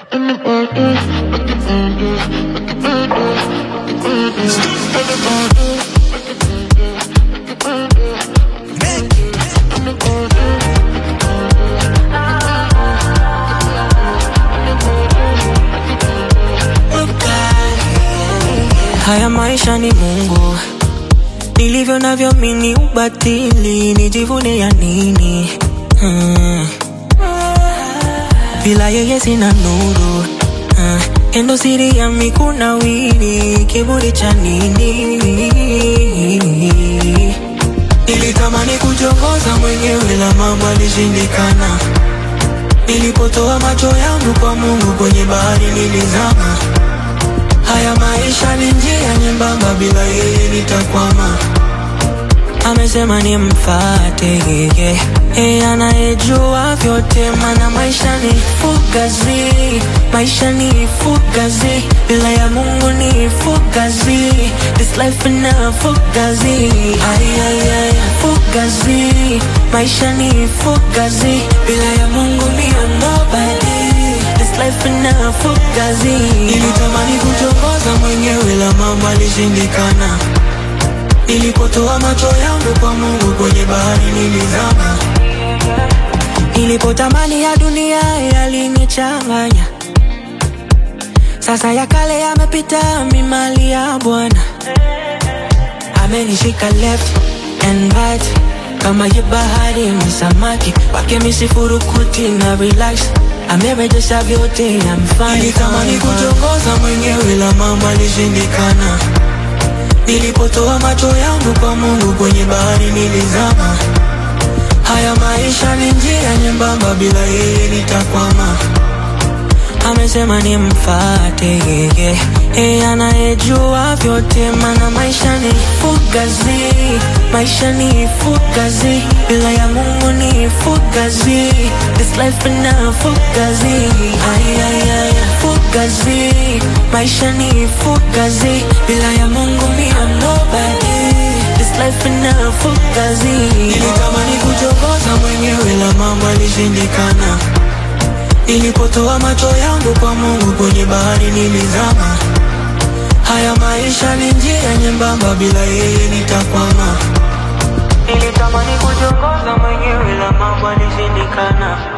Haya maisha ni Mungu, nilivyo navyo mimi ubatili, nijivune ya nini? Bila yeye sina nuru, endo siri ya mikuna wini, kiburi cha nini? Nilitamani kujongoza mwenyewe la mambo alishindikana. Nilipotoa macho yangu kwa Mungu kwenye bahari nilizama. Haya maisha ni njia nyembamba, bila yeye nitakwama. Amesema nimfuate yeye, anayejua vyote, maana maisha ni fugazi. Maisha ni fugazi, bila ya Mungu ni fugazi. This life ina fugazi, ay, fugazi. Maisha ni fugazi, bila ya Mungu ni nobody. This life ina fugazi. Nilitamani kutongoza mwenyewe la mambo alishindikana. Nilipotoa macho yangu kwa Mungu kwenye bahari nilizama. Nilipotamani ya dunia yalinichanganya. Sasa ya kale yamepita, mimi mali ya Bwana. Amenishika left and right, kama ya bahari msamaki wake misifurukuti na relax. Amerejesha vyote, I'm fine. Nilitamani kutongoza mwenyewe la mambo alishindikana. Nilipotoa macho yangu kwa Mungu kwenye bahari nilizama. Haya maisha ni njia nyembamba, bila yeye nitakwama. Amesema nimfuate yeye, anayejua vyote, maana maisha ni fugazi. Maisha ni fugazi, bila ya Mungu ni fugazi. This life ina fugazi, ay, fugazi. Maisha ni fugazi, bila ya Mungu ni nobody. This life ina fugazi. Nilitamani kuchokoza mwenyewe la mambo alishindikana. Nilipotoa macho yangu kwa Mungu kwenye bahari nilizama. Haya maisha ni njia nyembamba, bila yeye nitakwama. Nilitamani kuchokoza mwenyewe la mambo alishindikana.